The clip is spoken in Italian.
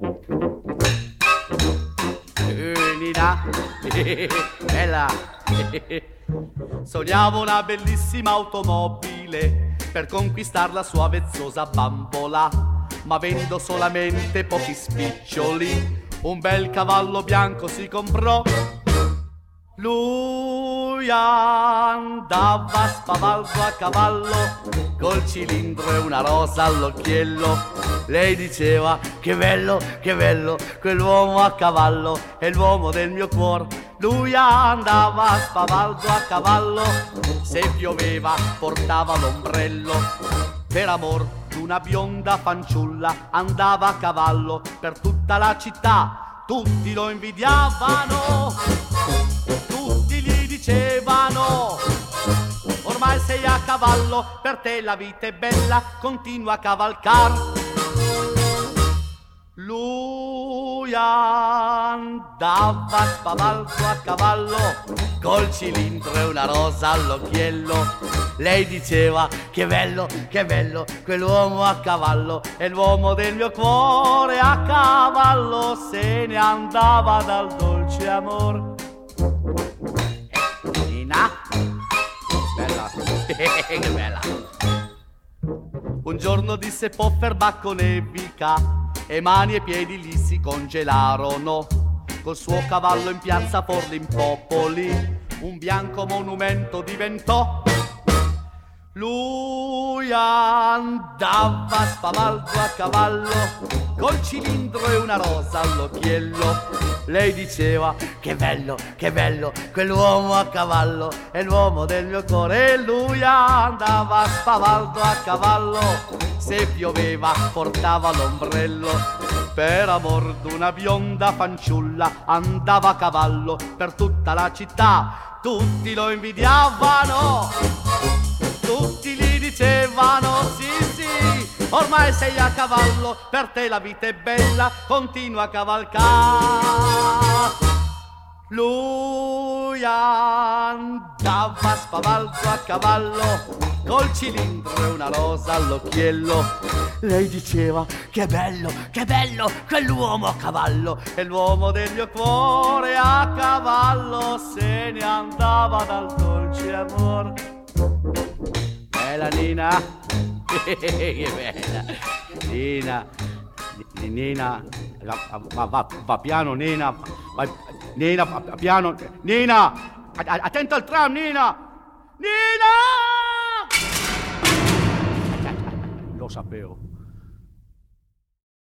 Nina, bella. Sognavo una bellissima automobile per conquistar la sua vezzosa bambola, ma avendo solamente pochi spiccioli, un bel cavallo bianco si comprò. Lui andava spavaldo a cavallo, col cilindro e una rosa all'occhiello. Lei diceva: che bello, quell'uomo a cavallo è l'uomo del mio cuor. Lui andava spavaldo a cavallo, se pioveva portava l'ombrello. Per amor d'una bionda fanciulla andava a cavallo per tutta la città. Tutti lo invidiavano, tutti gli dicevano: ormai sei a cavallo, per te la vita è bella, continua a cavalcar. Lui andava spavaldo a cavallo, col cilindro e una rosa all'occhiello. Lei diceva: che bello, quell'uomo a cavallo è l'uomo del mio cuore. A cavallo se ne andava dal dolce amor. Nina, bella, che bella. Un giorno disse Pofferbacco nevica e mani e piedi gli si congelarono. Col suo cavallo in piazza Forlimpopoli un bianco monumento diventò. Lui andava spavaldo a cavallo, col cilindro e una rosa all'occhiello. Lei diceva: che bello, quell'uomo a cavallo è l'uomo del mio cuore. E lui andava spavaldo a cavallo, se pioveva portava l'ombrello. Per amor d'una bionda fanciulla andava a cavallo per tutta la città. Tutti lo invidiavano, tutti gli dicevano: sì, ormai sei a cavallo, per te la vita è bella, continua a cavalcar. Lui andava spavaldo a cavallo, col cilindro e una rosa all'occhiello. Lei diceva: che bello, quell'uomo a cavallo è l'uomo del mio cuore. A cavallo se ne andava dal dolce amor. Bella Nina, che bella Nina, va piano Nina, Nina, piano Nina, attento al tram Nina. Lo sapevo.